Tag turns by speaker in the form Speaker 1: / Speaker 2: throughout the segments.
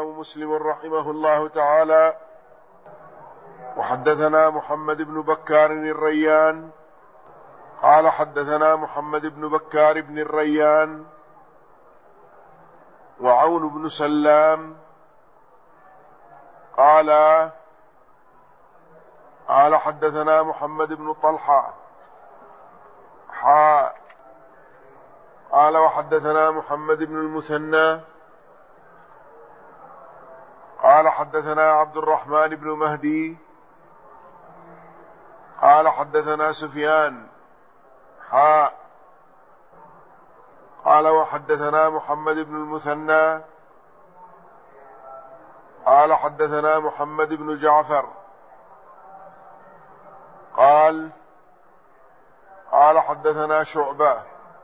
Speaker 1: الإمام مسلم رحمه الله تعالى: وحدثنا محمد بن بكار الريان قال حدثنا محمد بن بكار بن الريان وعون بن سلام قال حدثنا محمد بن طلحة قال وحدثنا محمد بن المثنى قال حدثنا عبد الرحمن بن مهدي قال حدثنا سفيان قال وحدثنا محمد بن المثنى قال حدثنا محمد بن جعفر قال حدثنا شعبة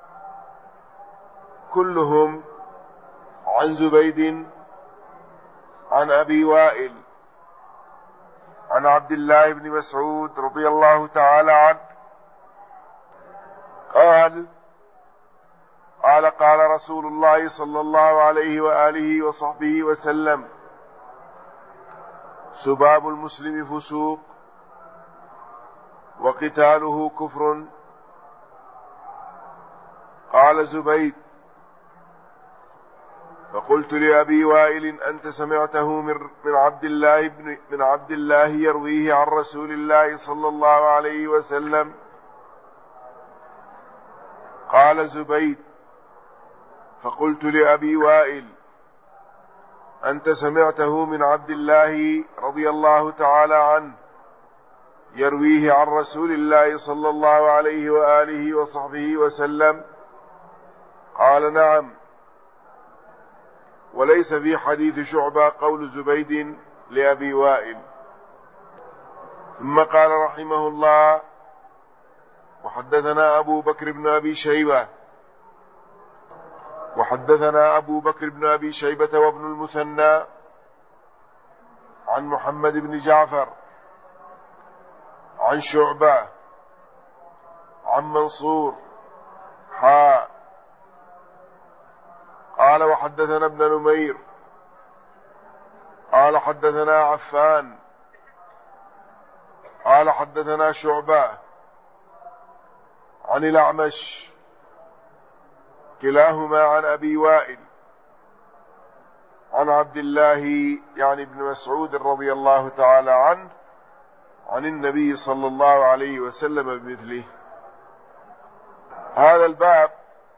Speaker 1: كلهم عن زبيد عن أبي وائل عن عبد الله بن مسعود رضي الله تعالى عنه قال رسول الله صلى الله عليه وآله وصحبه وسلم: سباب المسلم فسوق وقتاله كفر. قال زبيد: فقلت لأبي وائل: أنت سمعته من عبد الله يرويه عن رسول الله صلى الله عليه وسلم؟ قال زبيد: فقلت لأبي وائل: أنت سمعته من عبد الله رضي الله تعالى عنه يرويه عن رسول الله صلى الله عليه وآله وصحبه وسلم؟ قال: نعم. وليس في حديث شعبة قول زبيد لأبي وائل. ثم قال رحمه الله: وحدثنا أبو بكر بن أبي شيبة وابن المثنى عن محمد بن جعفر عن شعبة عن منصور قال وحدثنا ابن نمير قال حدثنا عفان قال حدثنا شعبة عن الأعمش كلاهما عن أبي وائل عن عبد الله يعني ابن مسعود رضي الله تعالى عنه عن النبي صلى الله عليه وسلم بمثله. هذا الباب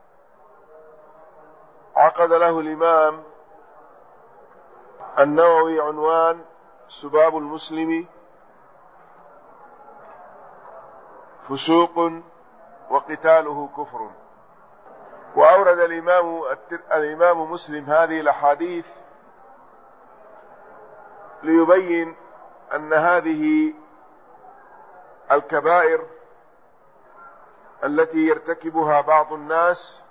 Speaker 1: عقد له الإمام النووي عنوان: سباب المسلم فسوق وقتاله كفر. وأورد الإمام مسلم هذه الأحاديث ليبين أن هذه الكبائر التي يرتكبها بعض الناس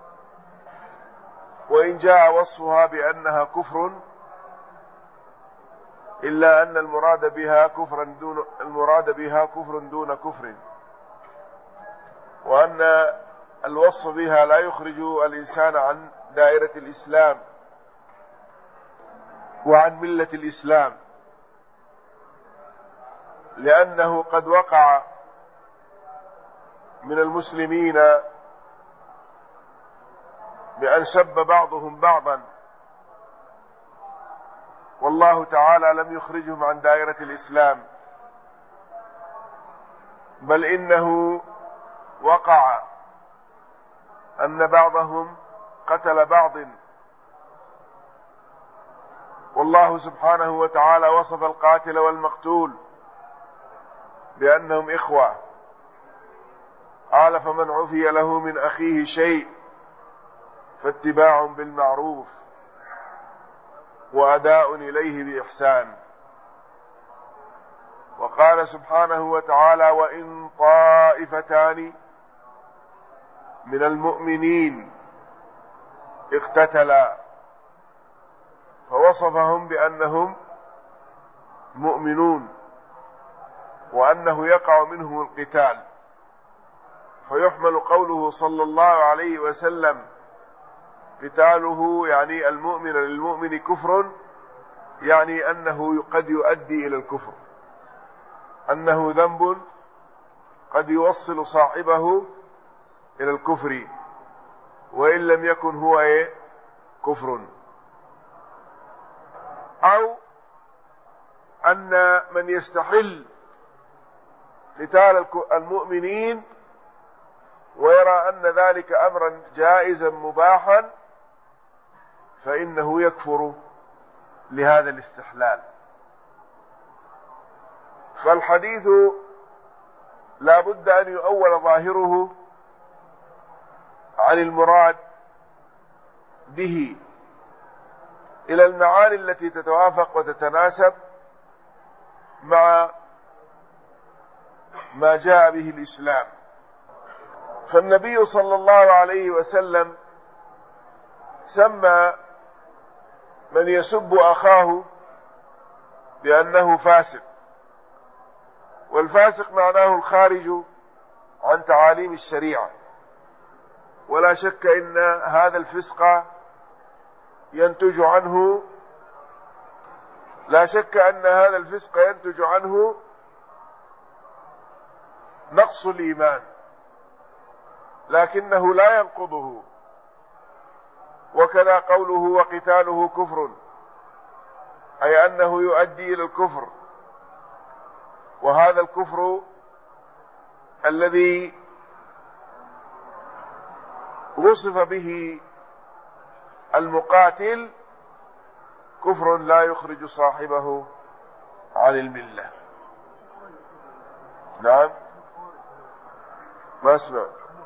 Speaker 1: وإن جاء وصفها بأنها كفر إلا أن المراد بها كفر دون كفر، وأن الوصف بها لا يخرج الإنسان عن دائرة الإسلام وعن ملة الإسلام، لأنه قد وقع من المسلمين بأن سب بعضهم بعضا والله تعالى لم يخرجهم عن دائرة الإسلام، بل إنه وقع أن بعضهم قتل بعض، والله سبحانه وتعالى وصف القاتل والمقتول بأنهم إخوة. قال: فمن عفي له من أخيه شيء فاتباع بالمعروف وأداء إليه بإحسان. وقال سبحانه وتعالى: وإن طائفتان من المؤمنين اقتتلا، فوصفهم بأنهم مؤمنون وأنه يقع منهم القتال، فيحمل قوله صلى الله عليه وسلم قتاله يعني المؤمن للمؤمن كفر يعني أنه قد يؤدي إلى الكفر، أنه ذنب قد يوصل صاحبه إلى الكفر وإن لم يكن هو كفر. أو أن من يستحل قتال المؤمنين ويرى أن ذلك أمرا جائزا مباحا فإنه يكفر لهذا الاستحلال. فالحديث لا بد أن يؤول ظاهره عن المراد به إلى المعاني التي تتوافق وتتناسب مع ما جاء به الإسلام. فالنبي صلى الله عليه وسلم سمى من يسب أخاه بأنه فاسق، والفاسق معناه الخارج عن تعاليم الشريعة، ولا شك إن هذا الفسق ينتج عنه نقص الإيمان، لكنه لا ينقضه. وكذا قوله وقتاله كفر، أي أنه يؤدي إلى الكفر، وهذا الكفر الذي وصف به المقاتل كفر لا يخرج صاحبه عن الملة. نعم، ما اسمع.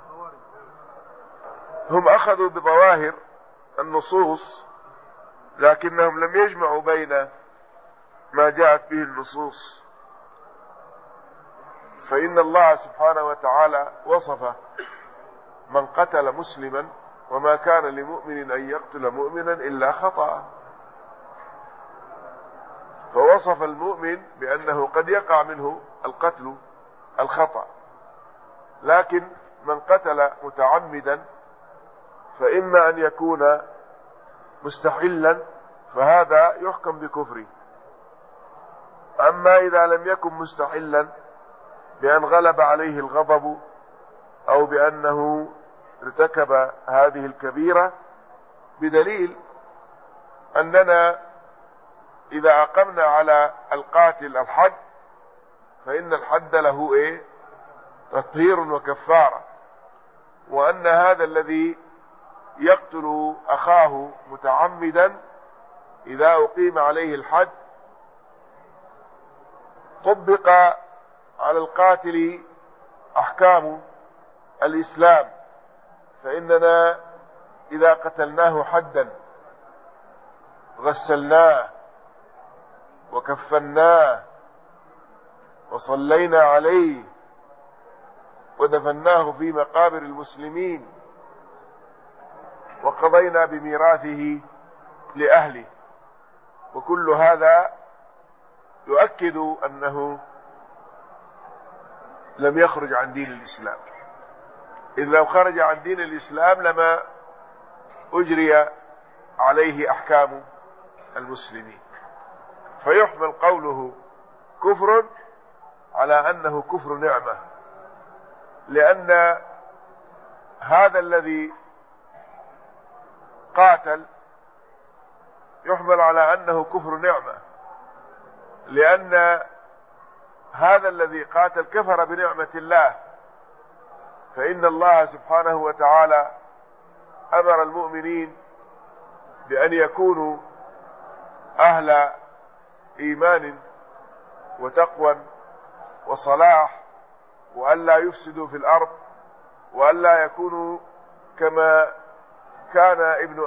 Speaker 1: هم أخذوا بظواهر النصوص لكنهم لم يجمعوا بين ما جاءت به النصوص، فإن الله سبحانه وتعالى وصف من قتل مسلما وما كان لمؤمن أن يقتل مؤمنا إلا خطأ، فوصف المؤمن بأنه قد يقع منه القتل الخطأ، لكن من قتل متعمدا فإما أن يكون مستحلا فهذا يحكم بكفره. أما إذا لم يكن مستحلا بأن غلب عليه الغضب أو بأنه ارتكب هذه الكبيرة، بدليل أننا إذا أقمنا على القاتل الحد فإن الحد له تطهير وكفارة، وأن هذا الذي يقتل أخاه متعمدا إذا أقيم عليه الحد طبق على القاتل أحكام الإسلام، فإننا إذا قتلناه حدا غسلناه وكفناه وصلينا عليه ودفناه في مقابر المسلمين وقضينا بميراثه لأهله، وكل هذا يؤكد أنه لم يخرج عن دين الإسلام، إذ لو خرج عن دين الإسلام لما أجري عليه أحكام المسلمين. فيحمل قوله كفر على أنه كفر نعمة، لأن هذا الذي قاتل يحمل على أنه كفر نعمة، لأن هذا الذي قاتل كفر بنعمة الله، فإن الله سبحانه وتعالى أمر المؤمنين بأن يكونوا أهل إيمان وتقوى وصلاح، وأن لا يفسدوا في الأرض، وأن لا يكونوا كما كان ابن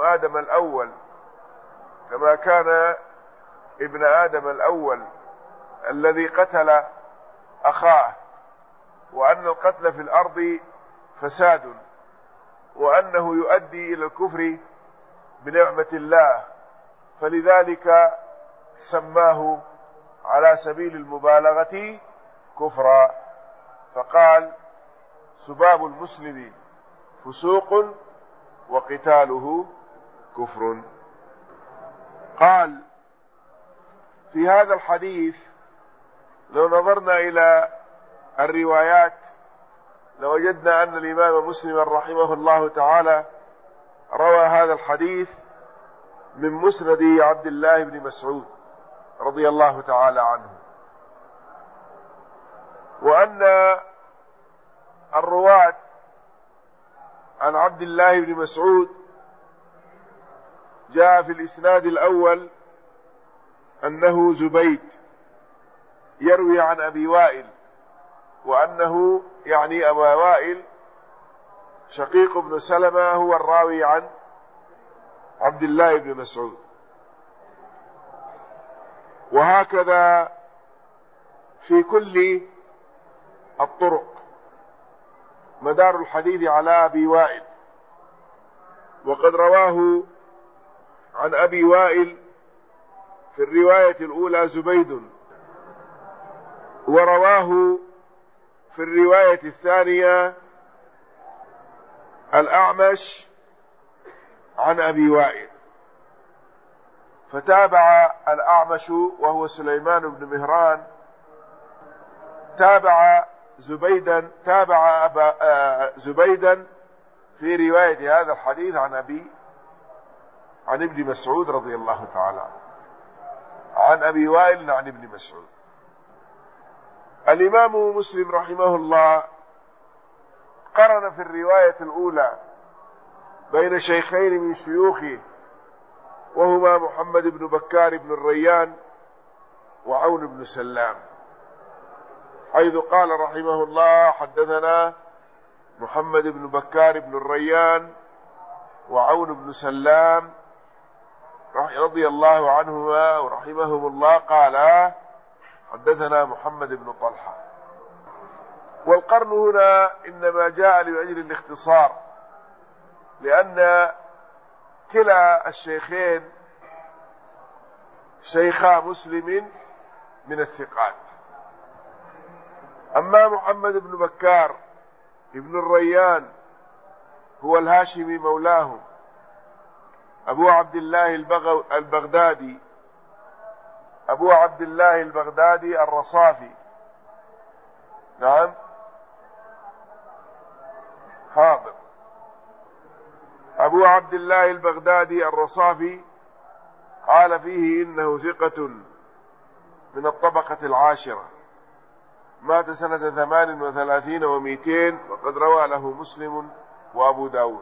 Speaker 1: آدم الأول الذي قتل أخاه، وأن القتل في الأرض فساد، وأنه يؤدي إلى الكفر بنعمة الله، فلذلك سماه على سبيل المبالغة كفرا، فقال سباب المسلم فسوق وقتاله كفر. قال في هذا الحديث لو نظرنا إلى الروايات لوجدنا أن الإمام مسلم رحمه الله تعالى روى هذا الحديث من مسند عبد الله بن مسعود رضي الله تعالى عنه، وأن الرواة عن عبد الله بن مسعود جاء في الإسناد الأول أنه زبيد يروي عن أبي وائل، وأنه يعني أبا وائل شقيق بن سلمة هو الراوي عن عبد الله بن مسعود. وهكذا في كل الطرق مدار الحديث على أبي وائل، وقد رواه عن أبي وائل في الرواية الأولى زبيد، ورواه في الرواية الثانية الأعمش عن أبي وائل، فتابع الأعمش وهو سليمان بن مهران تابع زبيدا في رواية هذا الحديث عن ابن مسعود رضي الله تعالى عنه، عن أبي وائل عن ابن مسعود. الإمام مسلم رحمه الله قرن في الرواية الأولى بين شيخين من شيوخه، وهما محمد بن بكار بن الريان وعون بن سلام، حيث قال رحمه الله: حدثنا محمد بن بكار بن الريان وعون بن سلام رضي الله عنهما ورحمهم الله، قال: حدثنا محمد بن طلحة. والقرن هنا إنما جاء لأجل الاختصار، لأن كلا الشيخين شيخا مسلم من الثقات. أما محمد بن بكار ابن الريان هو الهاشمي مولاهم، أبو عبد الله البغدادي الرصافي. نعم، حاضر. أبو عبد الله البغدادي الرصافي قال فيه إنه ثقة من الطبقة العاشرة، مات سنة 38 و200، وقد روى له مسلم وأبو داود.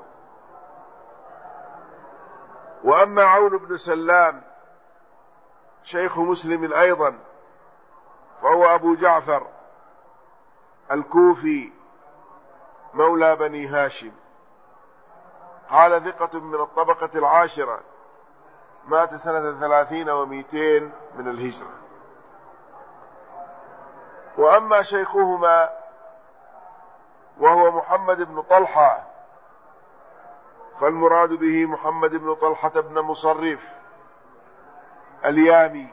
Speaker 1: وأما عون بن سلام شيخ مسلم أيضا، فهو أبو جعفر الكوفي مولى بني هاشم، قال ثقة من الطبقة العاشرة، مات سنة 30 و200 من الهجرة. وأما شيخهما وهو محمد بن طلحة، فالمراد به محمد بن طلحة بن مصرف اليامي،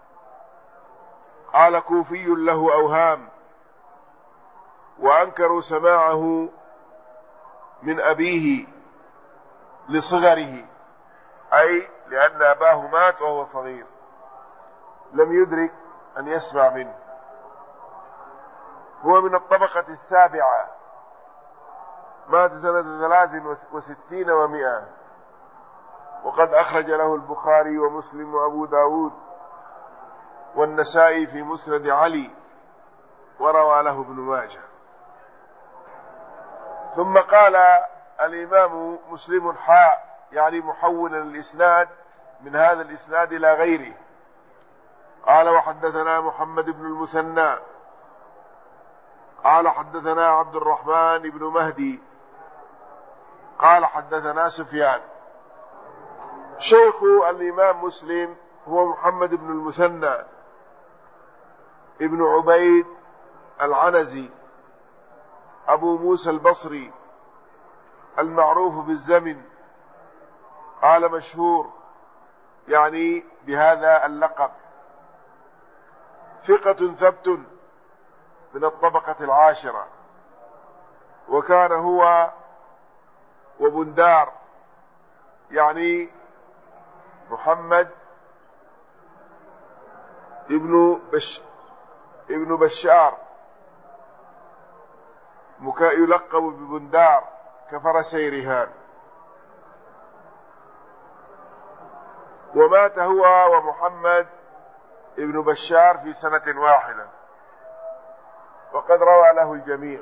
Speaker 1: قال كوفي له أوهام، وأنكروا سماعه من أبيه لصغره، أي لأن أباه مات وهو صغير لم يدرك أن يسمع منه. هو من الطبقة السابعة، مات سنة 63 و100، وقد أخرج له البخاري ومسلم وأبو داود والنسائي في مسند علي، وروى له ابن ماجه. ثم قال الإمام مسلم يعني محولا الإسناد من هذا الإسناد إلى غيره، قال: وحدثنا محمد بن المثنى قال حدثنا عبد الرحمن بن مهدي قال حدثنا سفيان. شيخ الإمام مسلم هو محمد بن المثنى ابن عبيد العنزي أبو موسى البصري المعروف بالزمن، قال مشهور يعني بهذا اللقب، ثقة ثبت من الطبقة العاشرة، وكان هو وبندار يعني محمد ابن بشار يلقب ببندار كفرسي رهان، ومات هو ومحمد ابن بشار في سنة واحدة، وقد روى له الجميع.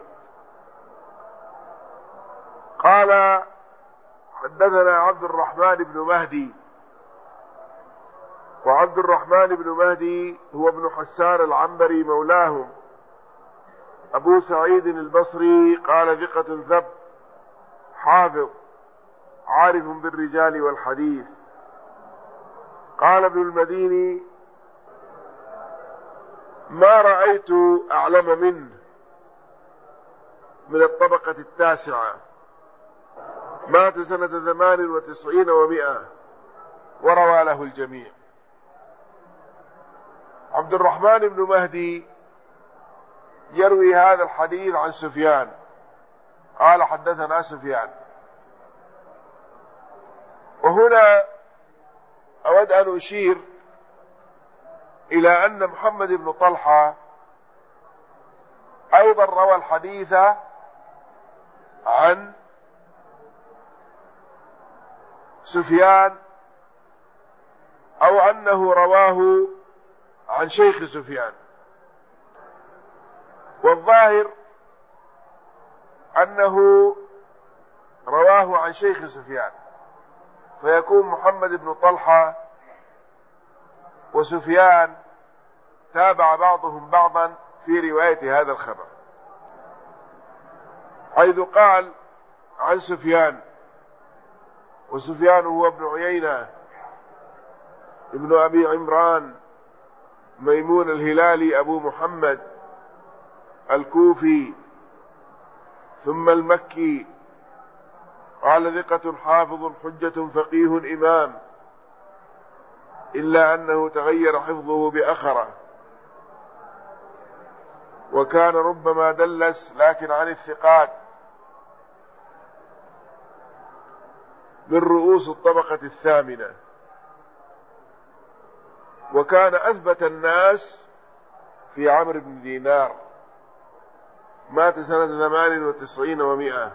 Speaker 1: قال حدثنا عبد الرحمن بن مهدي، وعبد الرحمن بن مهدي هو ابن حسان العنبري مولاهم أبو سعيد البصري، قال ثقة ثبت حافظ عارف بالرجال والحديث. قال ابن المديني ما رأيت أعلم منه من الطبقة التاسعة، مات سنة 98 و100، وروى له الجميع. عبد الرحمن بن مهدي يروي هذا الحديث عن سفيان، قال حدثنا سفيان. وهنا أود أن أشير إلى أن محمد بن طلحة أيضا روى الحديث عن سفيان، أو أنه رواه عن شيخ سفيان، والظاهر أنه رواه عن شيخ سفيان، فيكون محمد بن طلحة وسفيان تابع بعضهم بعضا في رواية هذا الخبر، حيث قال عن سفيان، وسفيان هو ابن عيينة ابن أبي عمران ميمون الهلالي أبو محمد الكوفي ثم المكي، قال ثقة حافظ حجة فقيه إمام، إلا أنه تغير حفظه بأخره، وكان ربما دلس لكن عن الثقات من رؤوس الطبقة الثامنة، وكان أثبت الناس في عمرو بن دينار، مات سنة 98 و100.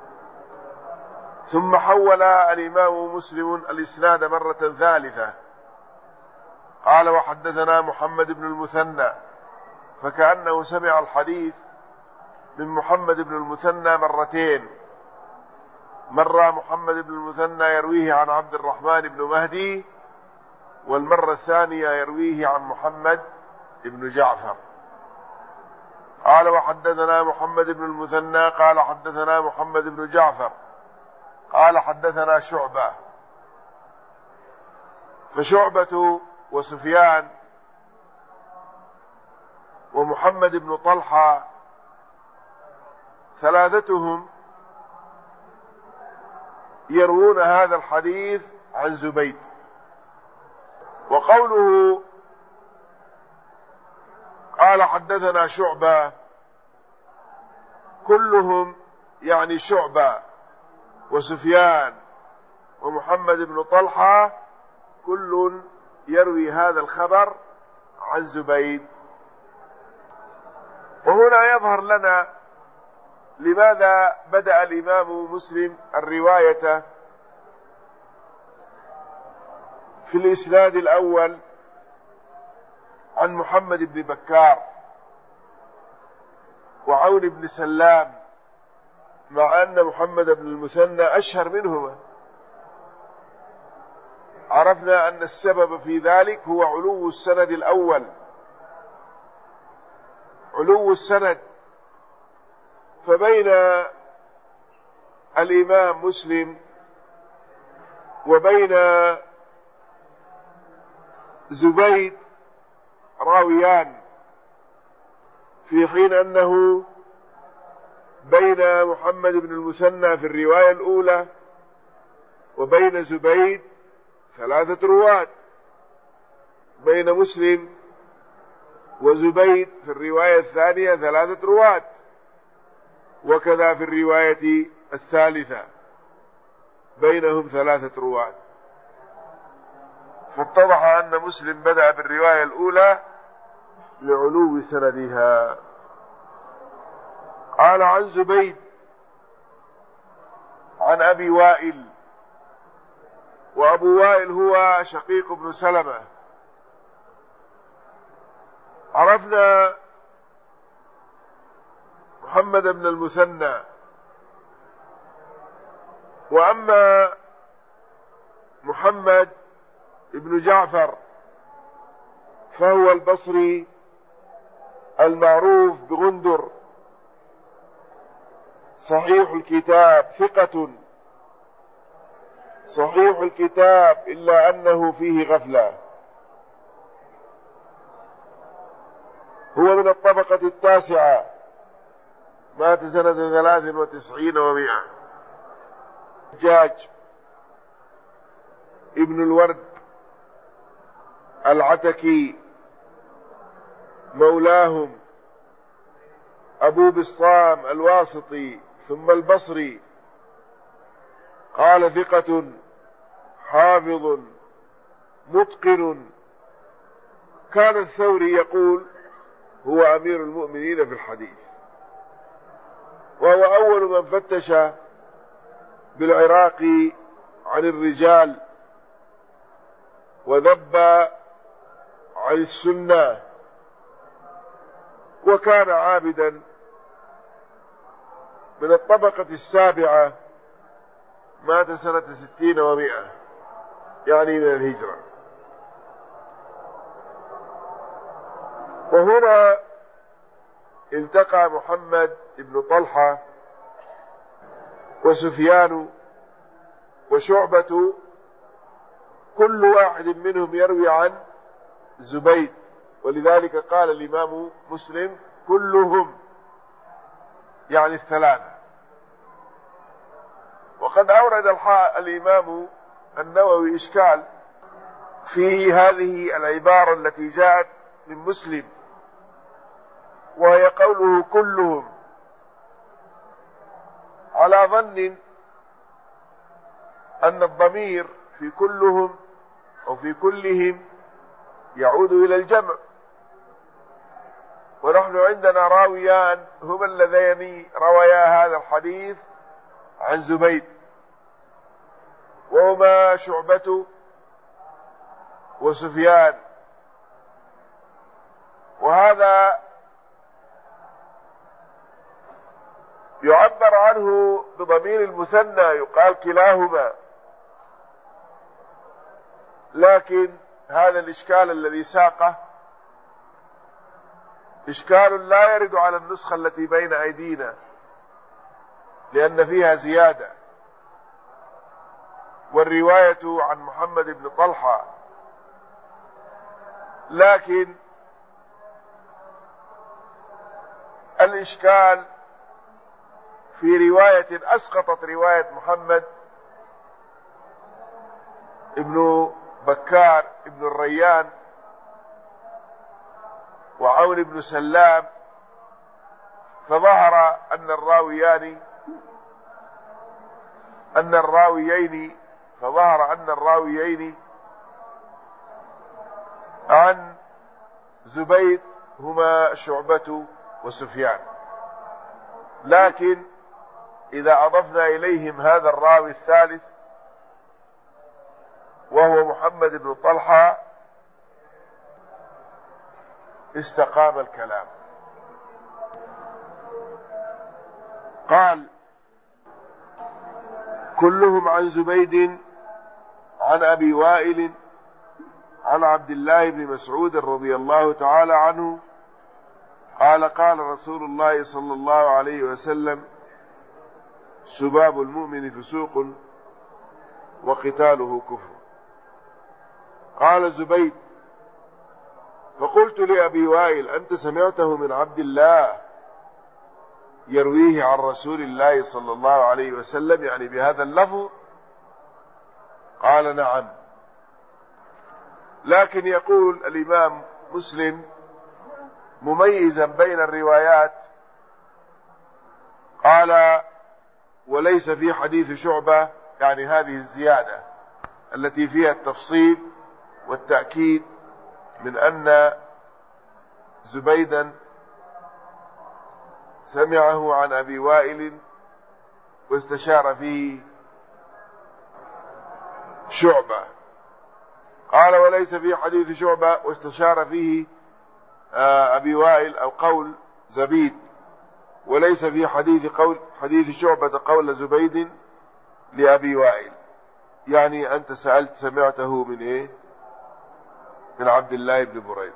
Speaker 1: ثم حول الإمام مسلم الإسناد مرة ثالثة، قال وحدثنا محمد بن المثنى، فكأنه سمع الحديث من محمد بن المثنى مرتين، مرة محمد بن المثنى يرويه عن عبد الرحمن بن مهدي، والمرة الثانية يرويه عن محمد بن جعفر. قال وحدثنا محمد بن المثنى قال حدثنا محمد بن جعفر قال حدثنا شعبة. فشعبة وسفيان ومحمد بن طلحة ثلاثتهم يروون هذا الحديث عن زبيد. وقوله قال حدثنا شعبة، كلهم يعني شعبة وسفيان ومحمد بن طلحة كل يروي هذا الخبر عن زبيد. وهنا يظهر لنا لماذا بدأ الإمام مسلم الرواية في الإسناد الأول عن محمد بن بكار وعون بن سلام، مع أن محمد بن المثنى أشهر منهما. عرفنا أن السبب في ذلك هو علو السند الأول، علو السند. فبين الإمام مسلم وبين زبيد راويان، في حين أنه بين محمد بن المثنى في الرواية الأولى وبين زبيد 3 رواة، بين مسلم وزبيد في الرواية الثانية 3 رواة، وكذا في الرواية الثالثة بينهم 3 رواة. فاتضح أن مسلم بدأ بالرواية الأولى لعلو سندها. قال عن زبيد عن أبي وائل، وأبو وائل هو شقيق بن سلمة. عرفنا محمد بن المثنى، وأما محمد بن جعفر فهو البصري المعروف بغندر، صحيح الكتاب، ثقة صحيح الكتاب إلا أنه فيه غفلة. هو من الطبقة التاسعة، مات سنة 93 و100. حجاج ابن الورد العتكي مولاهم، أبو بسطام الواسطي ثم البصري. قال ثقة حافظ متقن. كان الثوري يقول هو أمير المؤمنين في الحديث، وهو أول من فتش بالعراق عن الرجال وذب عن السنة، وكان عابدا من الطبقة السابعة، مات سنة 60 و100 يعني من الهجرة. وهنا التقى محمد بن طلحة وسفيان وشعبة، كل واحد منهم يروي عن زبيد، ولذلك قال الإمام مسلم كلهم، يعني الثلاثة. وقد أورد الإمام النووي إشكال في هذه العبارة التي جاءت من مسلم، وهي قوله كلهم، على ظن أن الضمير في كلهم أو في كلهم يعود إلى الجمع، ونحن عندنا راويان هما اللذين رويا هذا الحديث عن زبيد، وهما شعبة وسفيان. وهذا يعبر عنه بضمير المثنى، يقال كلاهما، لكن هذا الإشكال الذي ساقه إشكال لا يرد على النسخة التي بين أيدينا، لأن فيها زيادة، والرواية عن محمد بن طلحة، لكن الإشكال في رواية أسقطت رواية محمد ابن بكار ابن الريان وعون بن سلام، فظهر أن الراويين عن زبيد هما شعبة وسفيان، لكن إذا أضفنا إليهم هذا الراوي الثالث وهو محمد بن طلحة استقام الكلام. قال كلهم عن زبيد عن أبي وائل عن عبد الله بن مسعود رضي الله تعالى عنه قال قال رسول الله صلى الله عليه وسلم سباب المؤمن فسوق وقتاله كفر. قال زبيد فقلت لأبي وائل أنت سمعته من عبد الله يرويه عن رسول الله صلى الله عليه وسلم يعني بهذا اللفظ؟ قال نعم. لكن يقول الإمام مسلم مميزا بين الروايات، قال وليس في حديث شعبة، يعني هذه الزيادة التي فيها التفصيل والتأكيد من أن زبيدا سمعه عن أبي وائل واستشار فيه شعبة. قال وليس في حديث شعبة واستشار فيه أبي وائل أو قول زبيد، وليس في حديث شعبة قول زبيد لأبي وائل. يعني أنت سمعته من إيه؟ من عبد الله بن بريدة.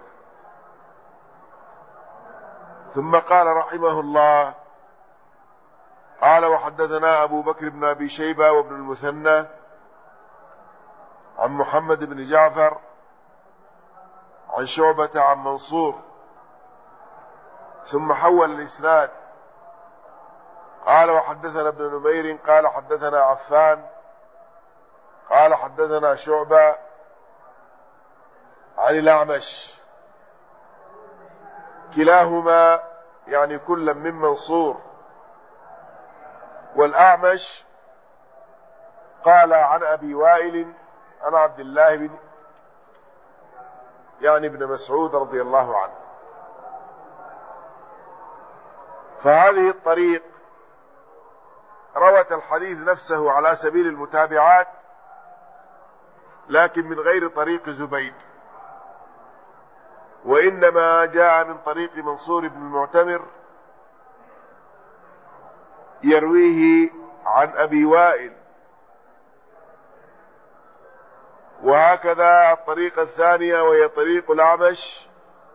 Speaker 1: ثم قال رحمه الله قال وحدثنا أبو بكر بن أبي شيبة وابن المثنى عن محمد بن جعفر عن شعبة عن منصور، ثم حول الإسناد قال وحدثنا ابن نمير قال حدثنا عفان قال حدثنا شعبة عن الأعمش، كلاهما يعني كل من منصور والأعمش قال عن أبي وائل عن عبد الله بن مسعود رضي الله عنه. فهذه الطريق روت الحديث نفسه على سبيل المتابعات، لكن من غير طريق زبيد، وإنما جاء من طريق منصور بن المعتمر يرويه عن أبي وائل. وهكذا الطريقة الثانية وهي طريق الأعمش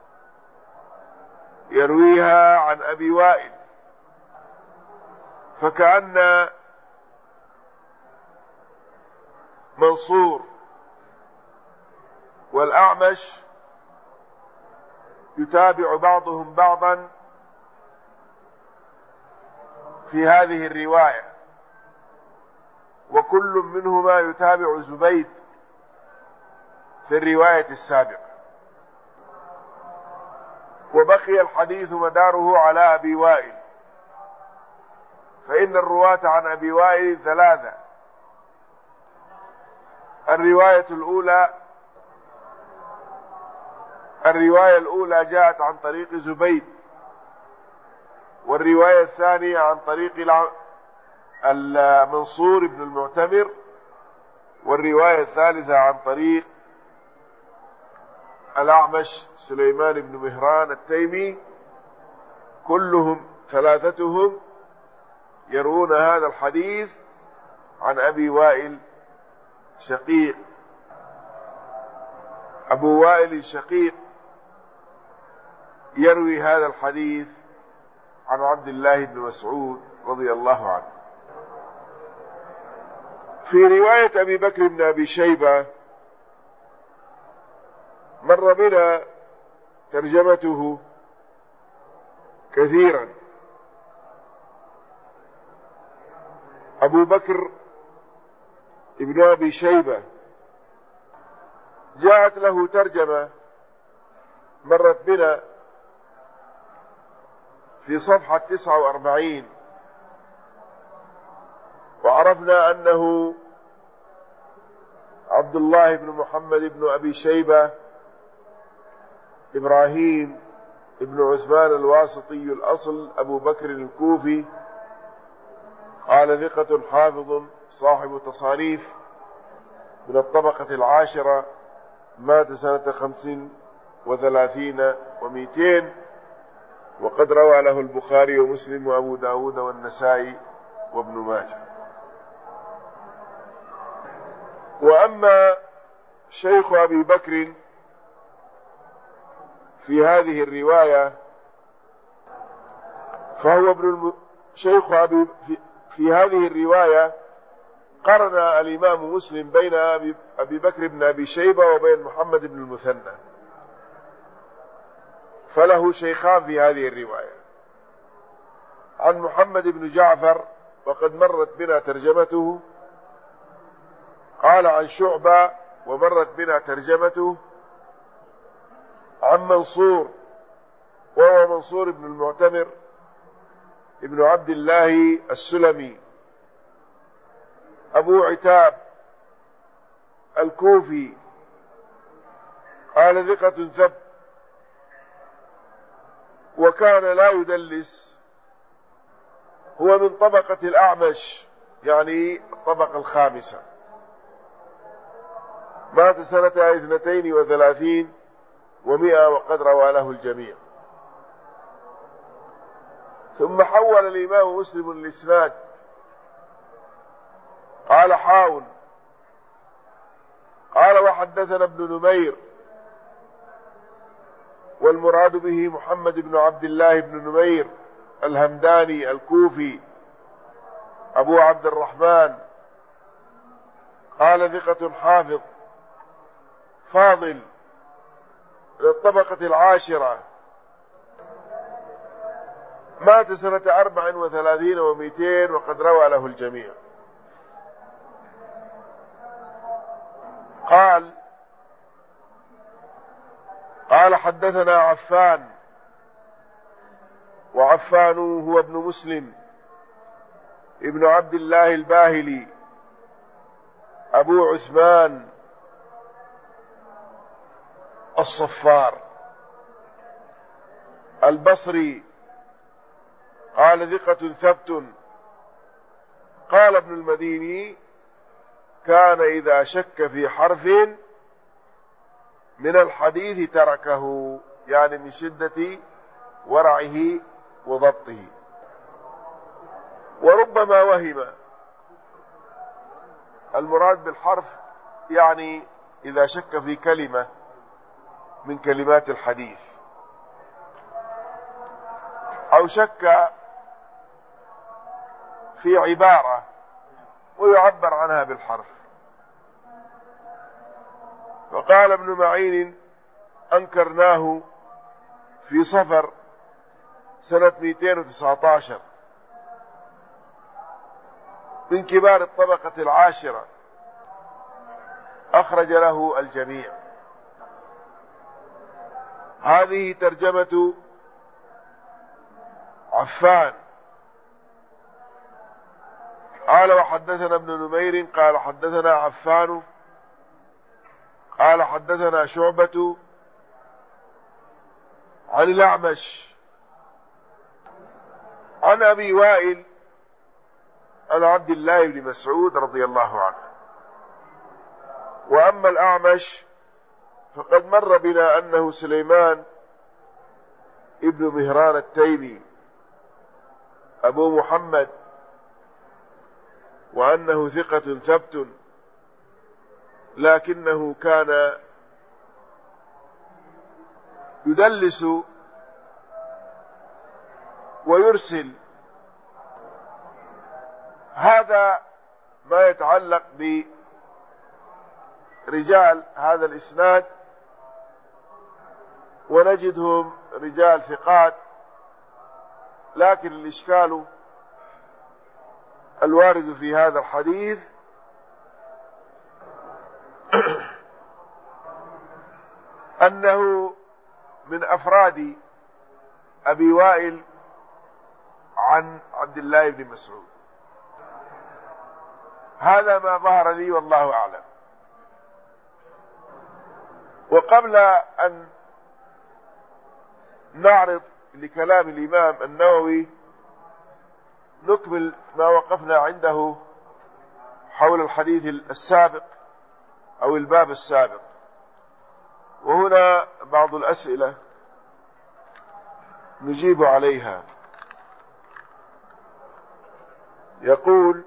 Speaker 1: يرويها عن أبي وائل. فكأن منصور والأعمش يتابع بعضهم بعضا في هذه الرواية، وكل منهما يتابع زبيد في الرواية السابقة، وبقي الحديث مداره على أبي وائل. فإن الرواة عن أبي وائل ثلاثة: الرواية الأولى جاءت عن طريق زبيد، والرواية الثانية عن طريق منصور بن المعتمر، والرواية الثالثة عن طريق الأعمش سليمان بن مهران التيمي. كلهم ثلاثتهم يروون هذا الحديث عن أبي وائل شقيق. أبو وائل شقيق يروي هذا الحديث عن عبد الله بن مسعود رضي الله عنه. في رواية أبي بكر بن أبي شيبة مر بنا ترجمته كثيرا. أبو بكر ابن أبي شيبة جاءت له ترجمة مرت بنا في صفحة 49، وعرفنا أنه عبد الله بن محمد بن أبي شيبة إبراهيم ابن عثمان الواسطي الأصل أبو بكر الكوفي، قال ثقة حافظ صاحب تصانيف، من الطبقة العاشرة، مات سنة 35 و200، وقد روى له البخاري ومسلم وأبو داود والنسائي وابن ماجه. وأما شيخ أبي بكر في هذه الرواية فهو شيخ في هذه الرواية قرن الإمام مسلم بين أبي بكر بن أبي شيبة وبين محمد بن المثنى، فله شيخان في هذه الرواية. عن محمد بن جعفر وقد مرت بنا ترجمته، قال عن شعبة ومرت بنا ترجمته، عن منصور وهو منصور بن المعتمر ابن عبد الله السلمي أبو عتاب الكوفي، قال ثقة ثبت، وكان لا يدلس. هو من طبقة الأعمش، يعني الطبقة الخامسة. مات سنة 32 و100 وقد روى له الجميع. ثم حول الإمام مسلم الإسناد، قال حاول، قال وحدثنا ابن نمير، والمراد به محمد بن عبد الله بن نمير الهمداني الكوفي أبو عبد الرحمن، قال ثقة حافظ فاضل للطبقة العاشرة، مات سنة 34 و200 وقد روى له الجميع. قال حدثنا عفان، وعفان هو ابن مسلم ابن عبد الله الباهلي أبو عثمان الصفار البصري، قال ثقة ثبت. قال ابن المديني كان إذا شك في حرف من الحديث تركه، يعني من شدة ورعه وضبطه. وربما وهم، المراد بالحرف يعني إذا شك في كلمة من كلمات الحديث، أو شك في عبارة ويعبر عنها بالحرف. فقال ابن معين أنكرناه في صفر سنة 219 من كبار الطبقة العاشرة، أخرج له الجميع. هذه ترجمة عفان. قال وحدثنا ابن نمير قال حدثنا عفان قال حدثنا شعبة عن الأعمش عن أبي وائل عن عبد الله بن مسعود رضي الله عنه. وأما الأعمش فقد مر بنا أنه سليمان ابن مهران التيمي أبو محمد، وأنه ثقة ثبت، لكنه كان يدلس ويرسل. هذا ما يتعلق برجال هذا الإسناد، ونجدهم رجال ثقات، لكن الإشكال الوارد في هذا الحديث أنه من أفراد أبي وائل عن عبد الله بن مسعود. هذا ما ظهر لي والله أعلم. وقبل أن نعرض لكلام الإمام النووي نكمل ما وقفنا عنده حول الحديث السابق أو الباب السابق. وهنا بعض الأسئلة نجيب عليها. يقول: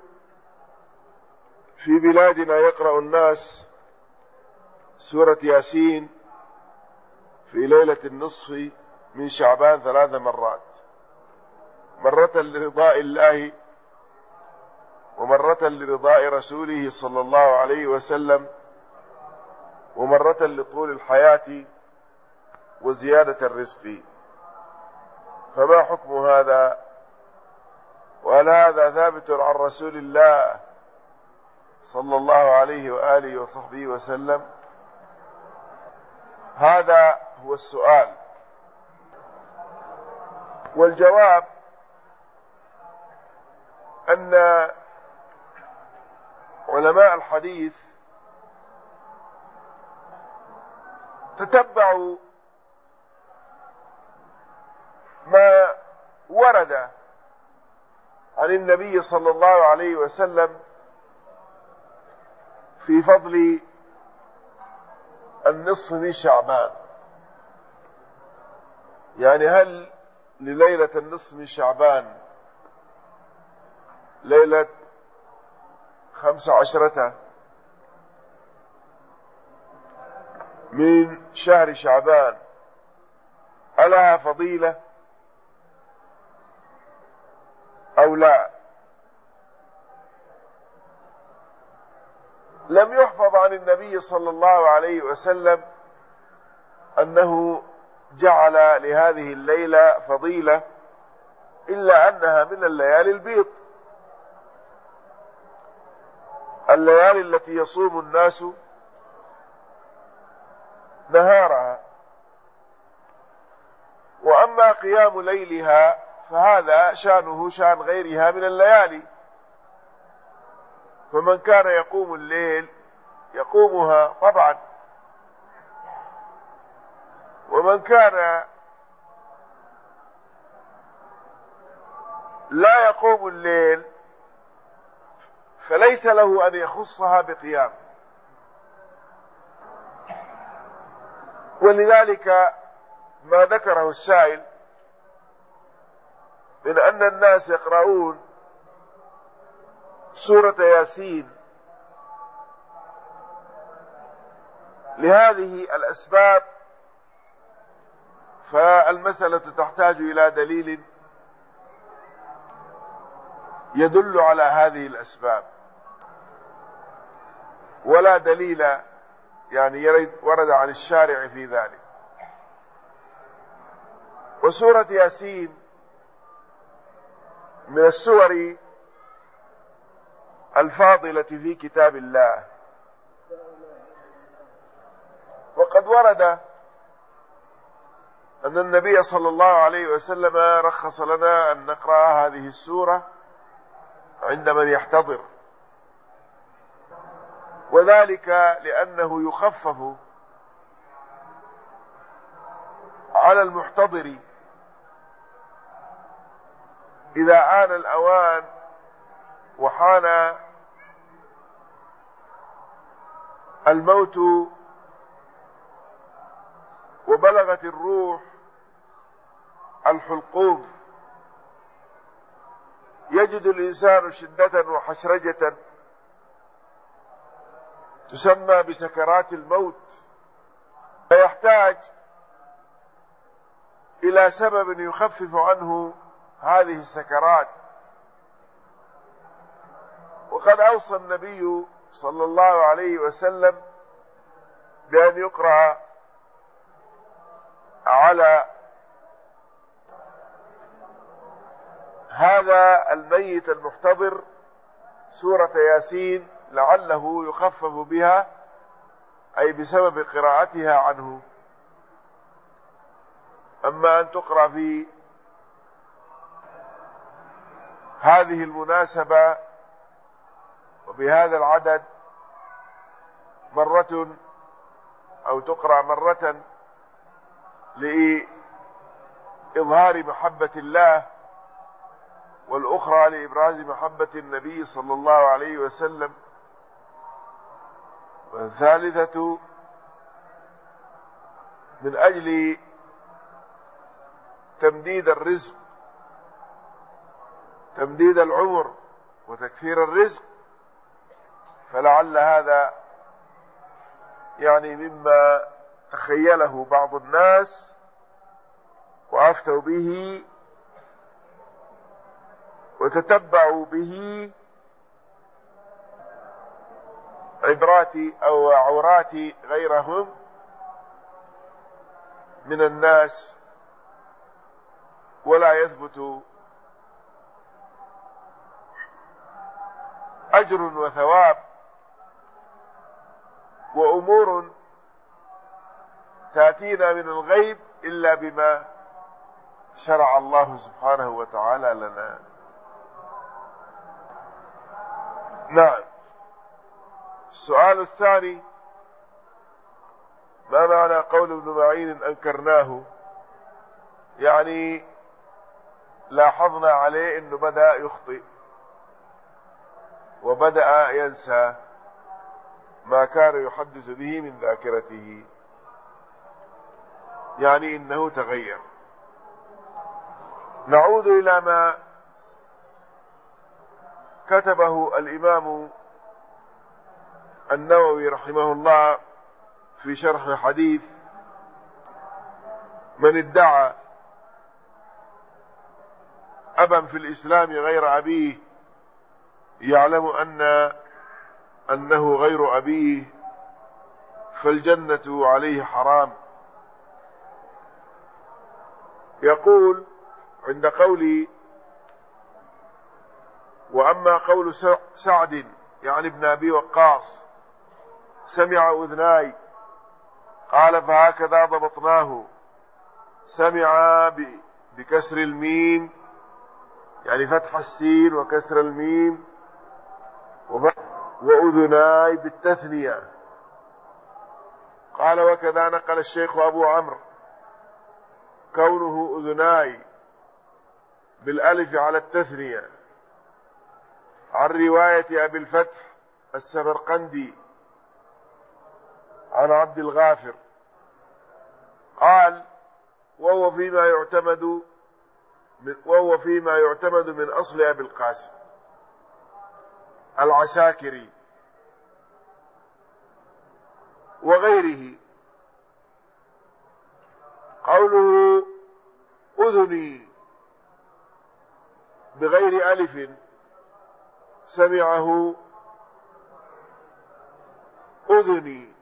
Speaker 1: في بلادنا يقرأ الناس سورة ياسين في ليلة النصف من شعبان 3 مرات، مرة لرضاء الله، ومرة لرضاء رسوله صلى الله عليه وسلم، ومرة لطول الحياة وزيادة الرزق، فما حكم هذا؟ وهل هذا ثابت عن رسول الله صلى الله عليه وآله وصحبه وسلم؟ هذا هو السؤال. والجواب أن علماء الحديث تتبعوا ما ورد عن النبي صلى الله عليه وسلم في فضل النصف من شعبان. يعني هل لليلة النصف من شعبان ليلة 15 من شهر شعبان ألها فضيلة أو لا؟ لم يحفظ عن النبي صلى الله عليه وسلم أنه جعل لهذه الليلة فضيلة، إلا أنها من الليالي البيض، الليالي التي يصوم الناس نهارها. وأما قيام ليلها فهذا شأنه شأن غيرها من الليالي، فمن كان يقوم الليل يقومها طبعا، ومن كان لا يقوم الليل فليس له أن يخصها بقيام. ولذلك ما ذكره السائل من أن الناس يقرؤون سورة ياسين لهذه الأسباب، فالمسألة تحتاج إلى دليل يدل على هذه الأسباب، ولا دليل يعني ورد عن الشارع في ذلك. وسورة ياسين من السور الفاضلة في كتاب الله، وقد ورد أن النبي صلى الله عليه وسلم رخص لنا أن نقرأ هذه السورة عند من يحتضر، وذلك لأنه يخفف على المحتضر إذا آن الأوان وحان الموت وبلغت الروح الحلقوم، يجد الإنسان شدة وحشرجة تسمى بسكرات الموت، فيحتاج إلى سبب يخفف عنه هذه السكرات. وقد أوصى النبي صلى الله عليه وسلم بأن يقرأ على هذا الميت المحتضر سورة ياسين لعله يخفف بها، أي بسبب قراءتها عنه. أما أن تقرأ في هذه المناسبة وبهذا العدد مرة، أو تقرأ مرة لإظهار محبة الله، والأخرى لإبراز محبة النبي صلى الله عليه وسلم، والثالثة من أجل تمديد الرزق، تمديد العمر وتكثير الرزق. فلعل هذا يعني مما تخيله بعض الناس وأفتوا به وتتبعوا به عبرات أو عورات غيرهم من الناس، ولا يثبت أجر وثواب وأمور تأتينا من الغيب إلا بما شرع الله سبحانه وتعالى لنا. نعم. السؤال الثاني: ما معنى قول ابن معين أنكرناه؟ يعني لاحظنا عليه أنه بدأ يخطئ وبدأ ينسى ما كان يحدث به من ذاكرته، يعني إنه تغير. نعود إلى ما كتبه الإمام النووي رحمه الله في شرح حديث من ادعى أبا في الإسلام غير أبيه يعلم أنه غير أبيه فالجنة عليه حرام. يقول عند قولي: وأما قول سعد يعني ابن أبي وقاص سمع أذناي، قال فهكذا ضبطناه، سمع بكسر الميم يعني فتح السين وكسر الميم، وأذناي بالتثنية. قال وكذا نقل الشيخ أبو عمرو كونه أذناي بالألف على التثنية عن رواية أبي الفتح السمرقندي عن عبد الغافر، قال وهو فيما يعتمد من أصل أبي القاسم العساكري وغيره. قوله أذني بغير ألف سمعه أذني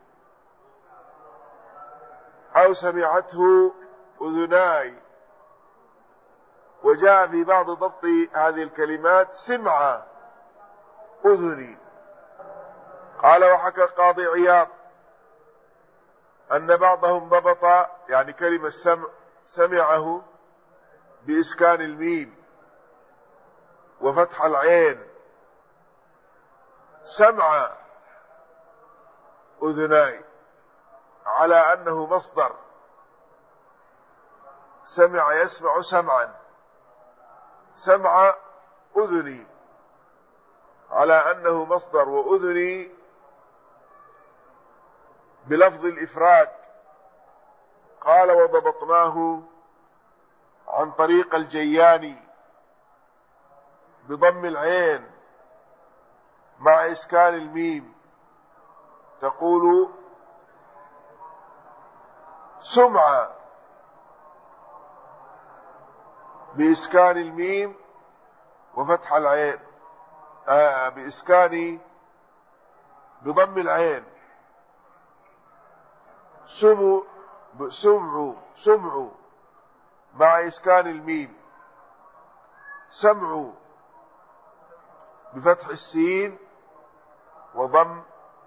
Speaker 1: أو سمعته أذناي، وجاء في بعض ضبط هذه الكلمات سمع أذني. قال وحكى القاضي عياض أن بعضهم ضبط يعني كلمة سمعه بإسكان الميم وفتح العين، سمع أذناي، على أنه مصدر، سمع يسمع سمعا، سمع أذني على أنه مصدر، وأذني بلفظ الإفراد. قال وضبطناه عن طريق الجياني بضم العين مع إسكان الميم، تقول سمع بإسكان الميم وفتح العين، بضم العين، سمع مع إسكان الميم، سمع بفتح السين وضم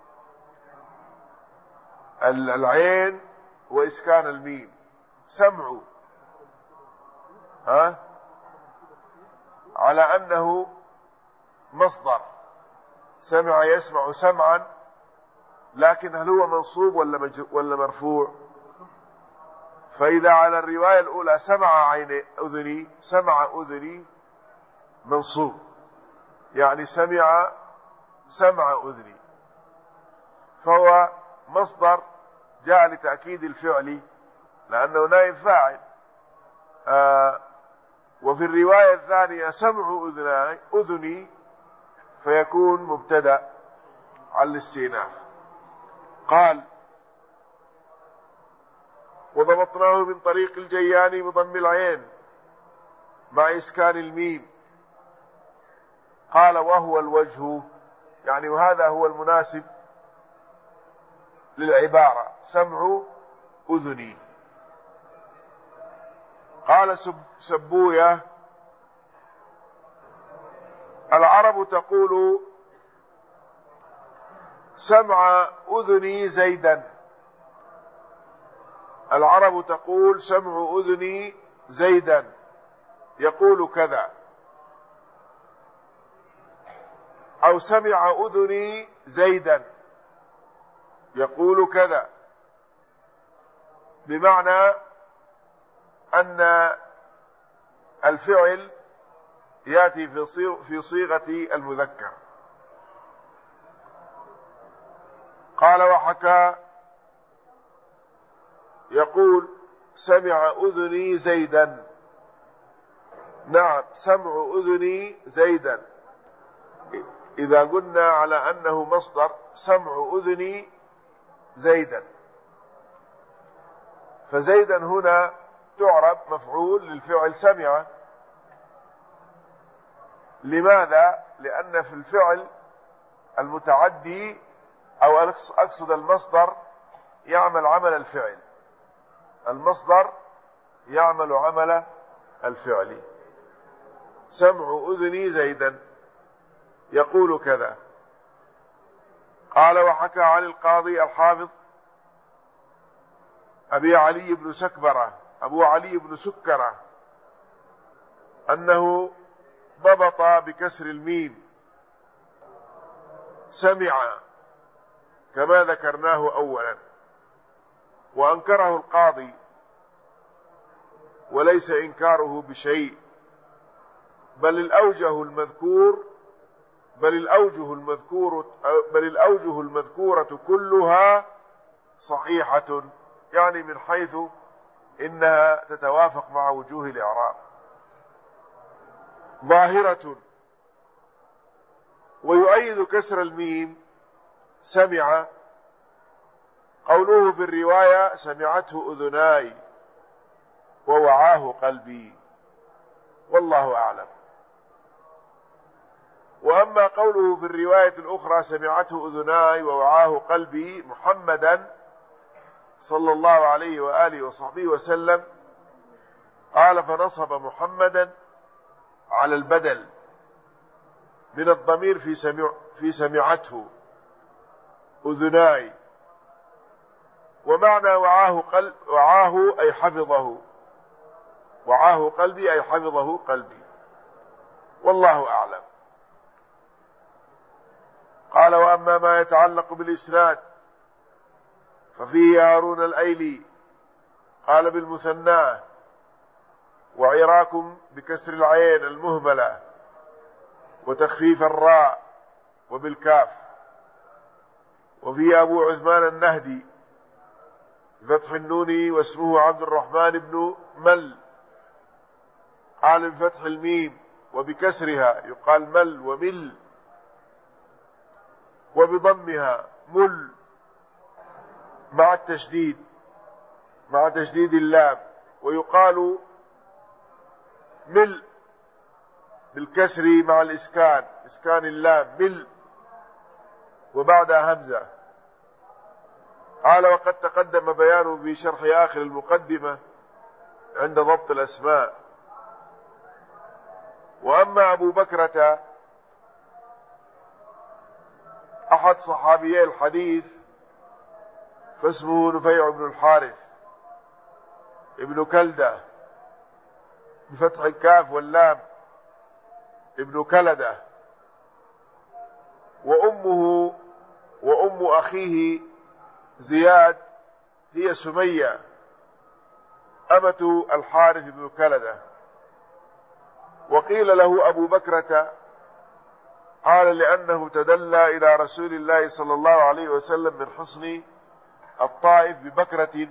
Speaker 1: العين وإسكان الميم، سمع على أنه مصدر، سمع يسمع سمعا، لكن هل هو منصوب ولا مرفوع؟ فإذا على الرواية الأولى سمع أذني منصوب، يعني سمع أذني، فهو مصدر جاء لتأكيد الفعل لأنه نائب فاعل. وفي الرواية الثانية سمع أذني فيكون مبتدأ على الاستئناف. قال وضبطناه من طريق الجياني بضم العين مع إسكان الميم. قال وهو الوجه، يعني وهذا هو المناسب للعبارة، سمع أذني. قال سبوية العرب تقول سمع أذني زيدا، العرب تقول سمع أذني زيدا يقول كذا، أو سمع أذني زيدا يقول كذا، بمعنى أن الفعل يأتي في صيغة المذكر. قال وحكى يقول سمع أذني زيدا. نعم، سمع أذني زيدا إذا قلنا على أنه مصدر سمع أذني زيدا، فزيدا هنا تعرب مفعول للفعل سمع. لماذا؟ لأن في الفعل المتعدي أو أقصد المصدر يعمل عمل الفعل، المصدر يعمل عمل الفعل. سمع أذني زيدا يقول كذا. قال وحكى عن القاضي الحافظ أبو علي بن سكرة أنه ضبط بكسر الميم سمع كما ذكرناه أولا، وأنكره القاضي، وليس إنكاره بشيء، بل الأوجه المذكورة كلها صحيحة، يعني من حيث إنها تتوافق مع وجوه الإعراب ظاهرة. ويؤيد كسر الميم سمع قوله في الرواية سمعته أذناي ووعاه قلبي، والله أعلم. وأما قوله في الرواية الأخرى سمعته أذناي ووعاه قلبي محمدا صلى الله عليه وآله وصحبه وسلم، قال فنصب محمدا على البدل من الضمير في سمعته أذناي، ومعنى وعاه أي حفظه، وعاه قلبي أي حفظه قلبي، والله أعلم. قال وأما ما يتعلق بالإسناد ففيه هارون الأيلي قال بالمثنى وعراكم بكسر العين المهملة وتخفيف الراء وبالكاف، وفيه أبو عثمان النهدي بفتح النون واسمه عبد الرحمن بن مل قال بفتح الميم وبكسرها يقال مل ومل، وبضمها مل مع تشديد اللام، ويقال مل بالكسر مع إسكان اللام مل وبعدها همزة. قال وقد تقدم بيانه في شرح آخر المقدمة عند ضبط الأسماء. وأما أبو بكرة أحد صحابيي الحديث فاسمه نفيع بن الحارث ابن كلدة بفتح الكاف واللام ابن كلدة، وأم أخيه زياد هي سمية أمة الحارث بن كلدة. وقيل له أبو بكرة قال لأنه تدلى إلى رسول الله صلى الله عليه وسلم من حصن الطائف ببكرة،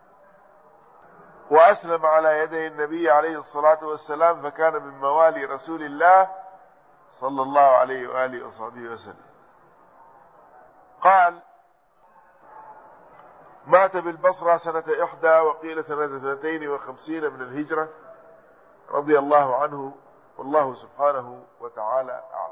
Speaker 1: وأسلم على يدي النبي عليه الصلاة والسلام، فكان من موالي رسول الله صلى الله عليه وآله وصحبه وسلم. قال مات بالبصرة سنة 1 وقيل سنة 52 من الهجرة، رضي الله عنه، والله سبحانه وتعالى أعلم.